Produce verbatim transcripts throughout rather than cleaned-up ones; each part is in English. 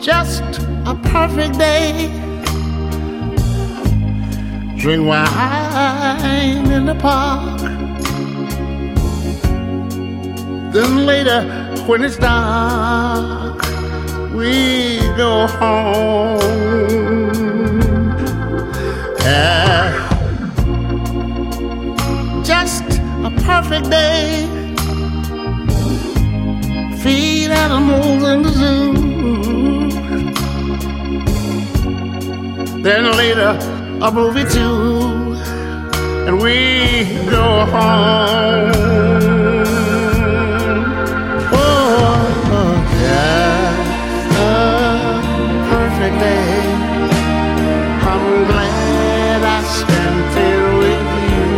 just a perfect day. Drink wine in the park. Then later, when it's dark, we go home. Yeah. Just a perfect day. Feed animals in the zoo. Then later, a movie too, and we go home. Oh, just a perfect day. I'm glad I spent it with you.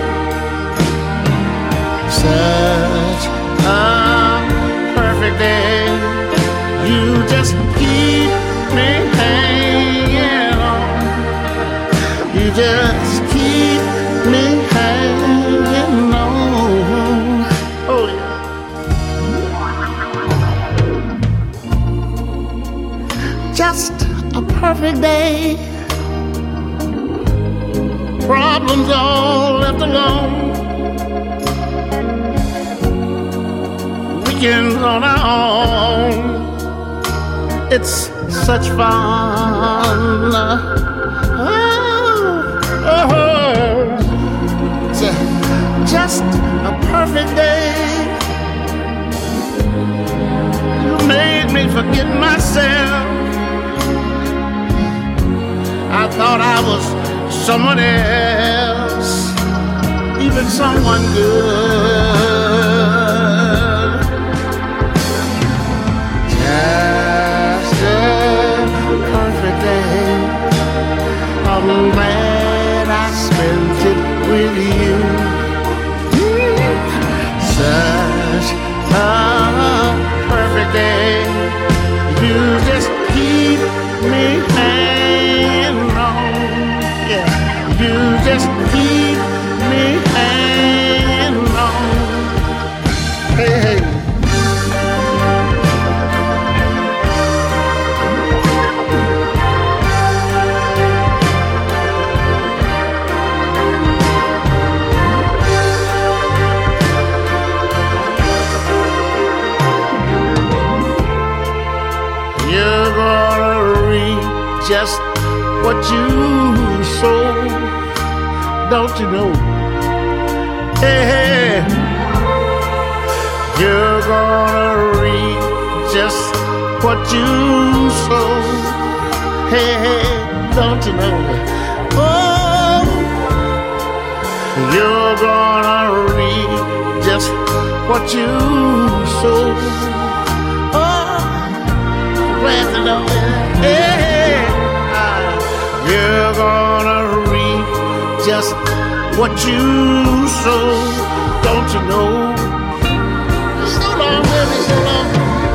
Such a perfect day. You just keep me hanging on. You just keep me hanging on. Oh yeah. Just a perfect day. Problems all left alone. Weekends on our own. It's such fun. Oh, oh, just a perfect day. You made me forget myself. I thought I was someone else, even someone good. Just a perfect day. I'm glad I spent it with you. Such a perfect day. You just keep me hanging on. Yeah, you just keep me hanging on. Hey, hey. You're gonna reap just what you sow, don't you know? Hey, hey. You're gonna reap just what you sow. Hey, hey, don't you know? Oh, you're gonna reap just what you sow. Glad to know that. Hey, you're gonna reap just what you sow, don't you know? So long, baby, so long.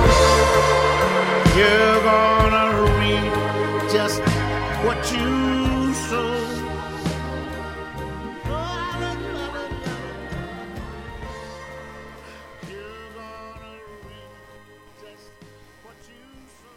You're gonna reap just what you sow. Oh, I love you, I love you, I love you. You're gonna reap just what you sow.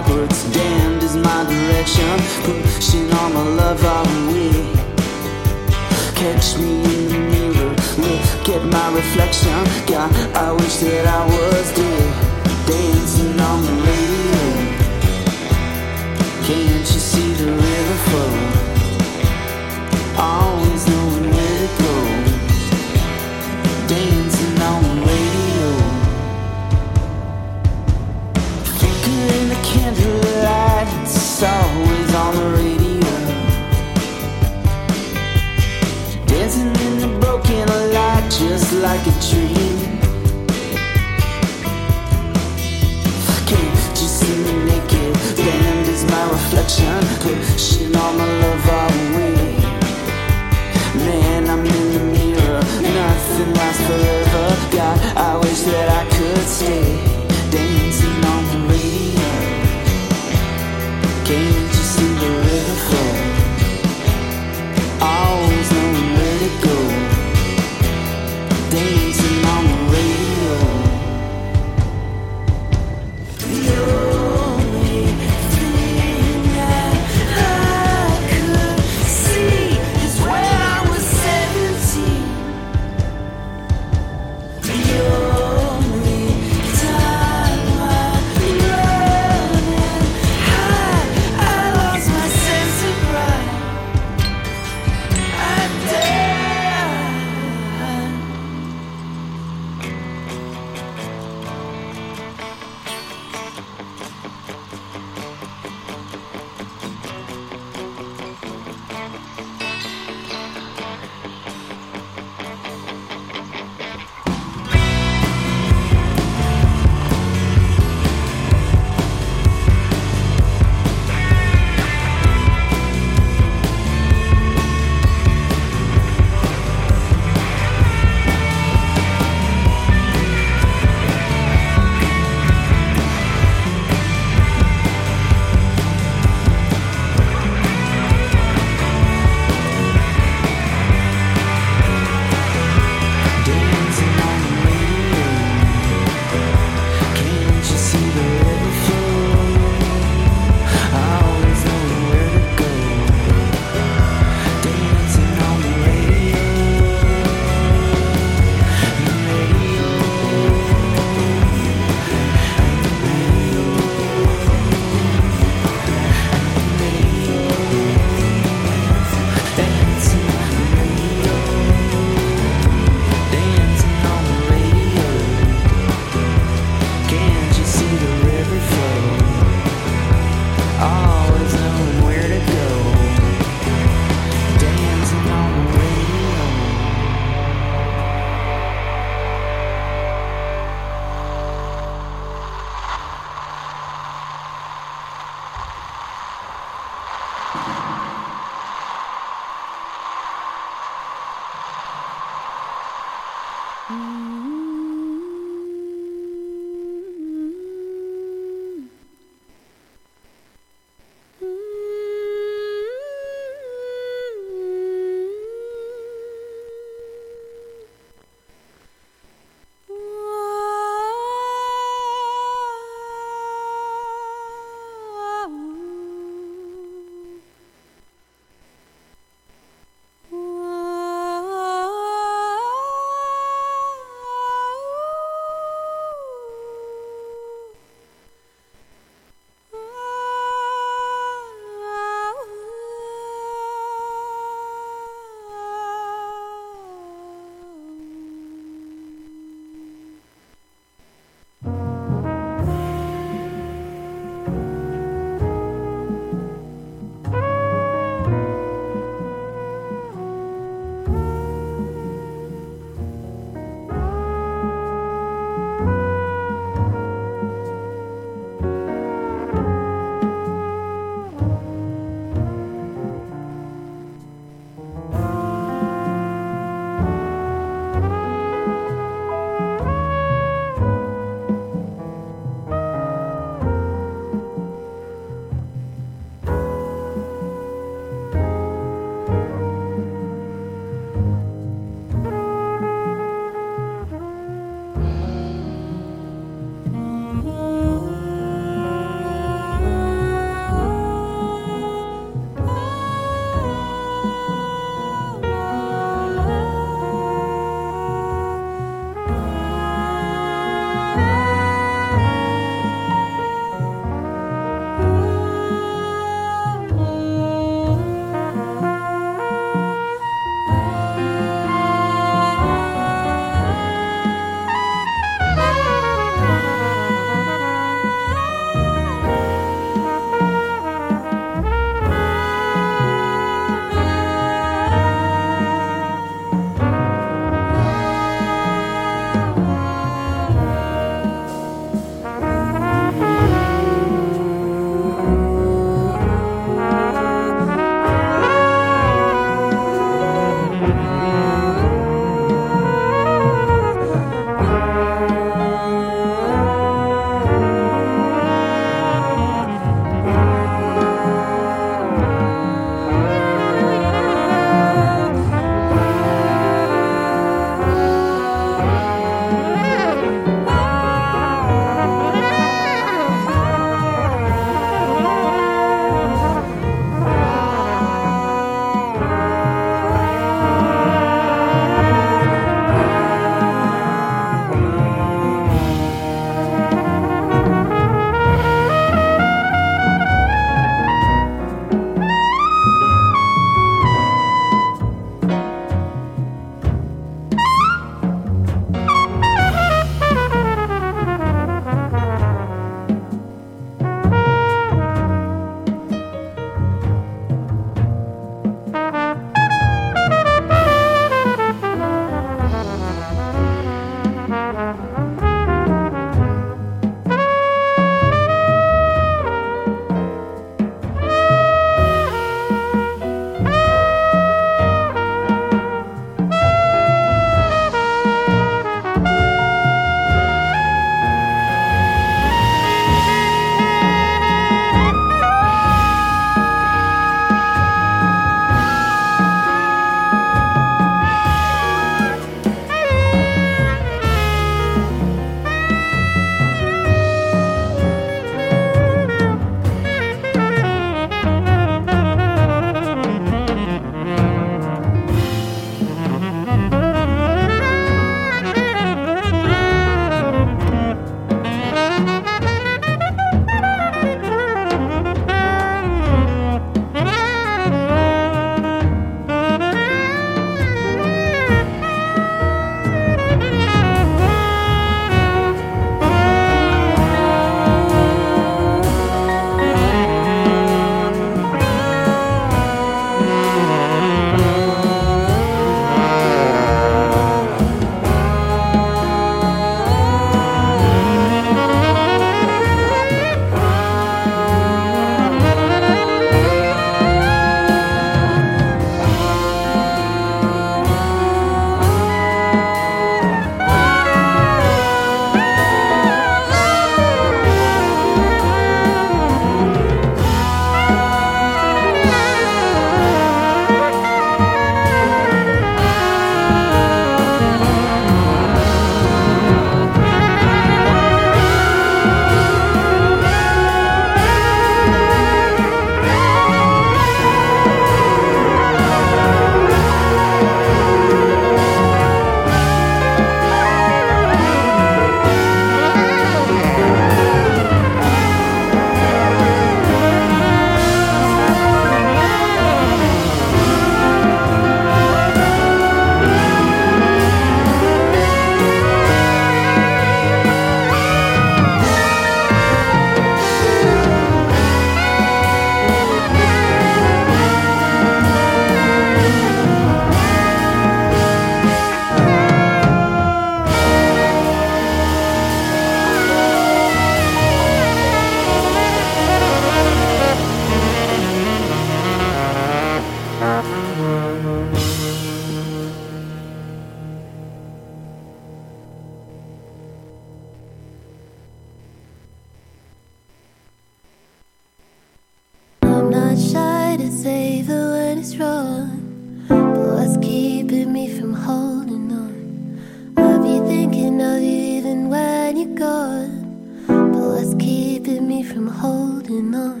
I'm holding on.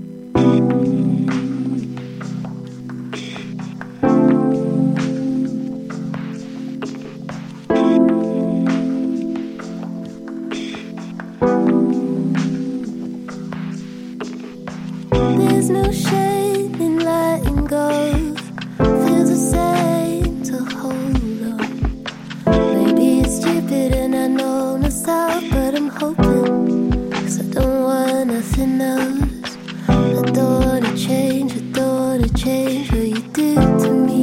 There's no shame in letting go. Feels the same to hold on. Maybe it's stupid and I know myself, but I'm hoping, 'cause I don't want nothing else. I don't wanna change, I don't wanna change what you do to me.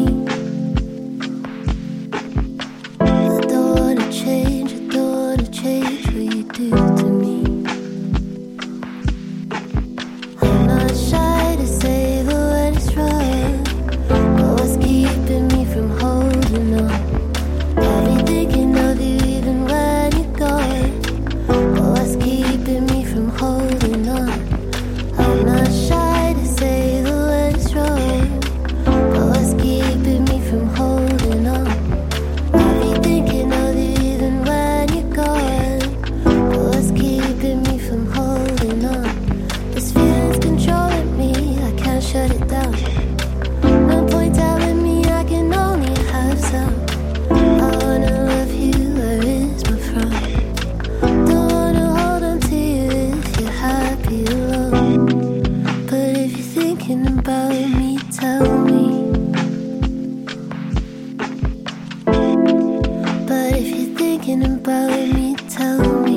I don't wanna change, I don't wanna change what you do to me. I'm not shy to say that when it's wrong, but what's keeping me from holding on? I'll be thinking of you even when you're gone, but what's keeping me from holding on? I'm not shy to say that when it's wrong, but what's keeping me from holding on? I'll be thinking of you even when you're gone, but what's keeping me from holding on? This feeling's controlling me, I can't shut it down. No point telling me I can only have some. I wanna love you, where is my front? Don't wanna hold on to you if you're happy alone. But if you're thinking about me, tell me. But if you're thinking about me, tell me.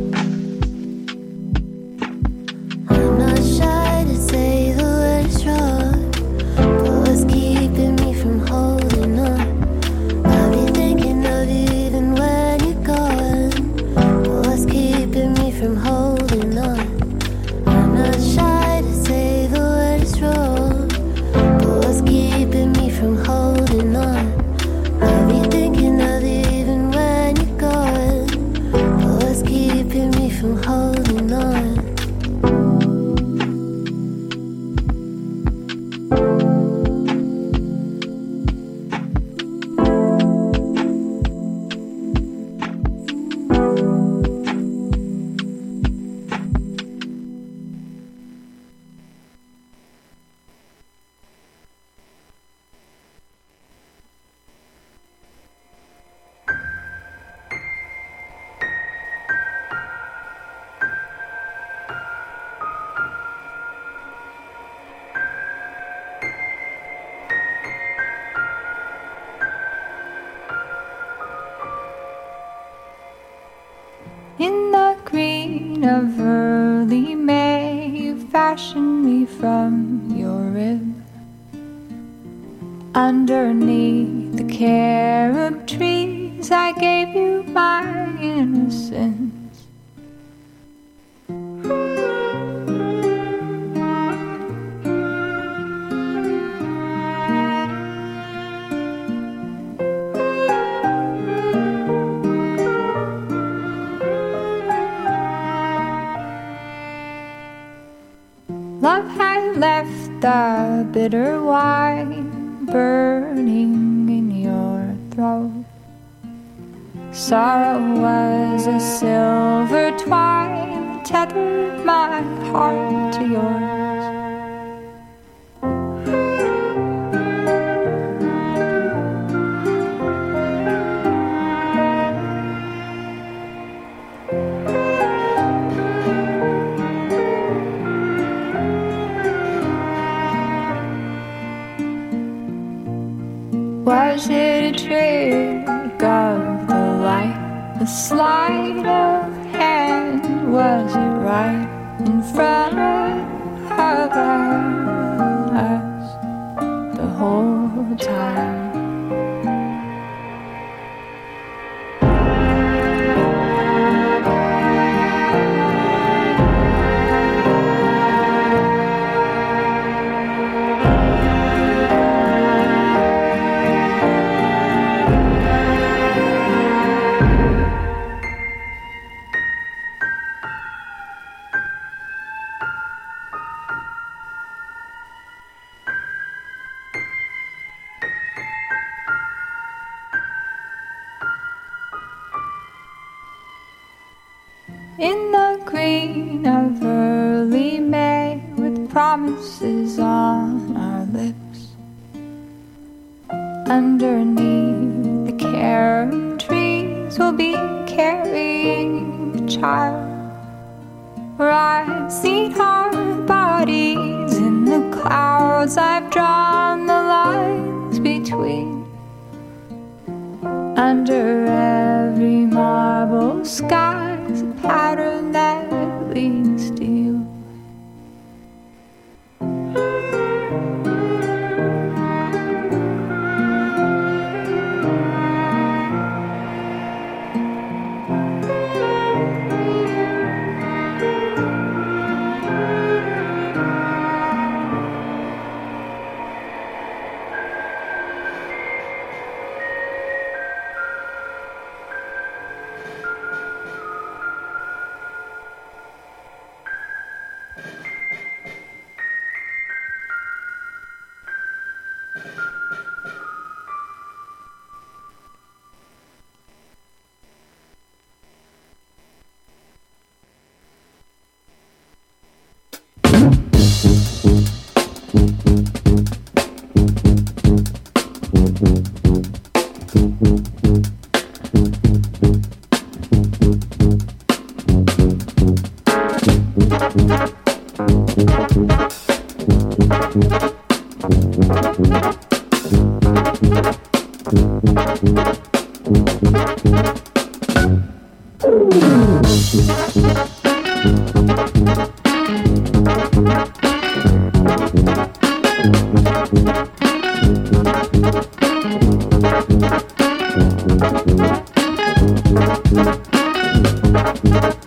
I'm not shy to say the words wrong, but what's keeping me from holding on? I'll be thinking of you even when you're gone, but what's keeping me from holding on? I'm not shy to say the words wrong, but what's keeping me from holding on? I'll be thinking of you even when you're gone, but what's keeping me from holding on? In the green of early May, you fashioned me from your rib. Underneath the carob trees, I gave you my innocence. Love had left the bitter wine burning in your throat. Sorrow was a silver twine that tethered my heart to yours. Was it a trick of the light, a sleight of hand? Was it right in front of us the whole time? in the green of early May, with promises on our lips. Underneath the carob trees, we'll be carrying the child. Where I've seen our bodies in the clouds, I've drawn the lines between. Under every marble sky's a pattern that leads to you. Thank you.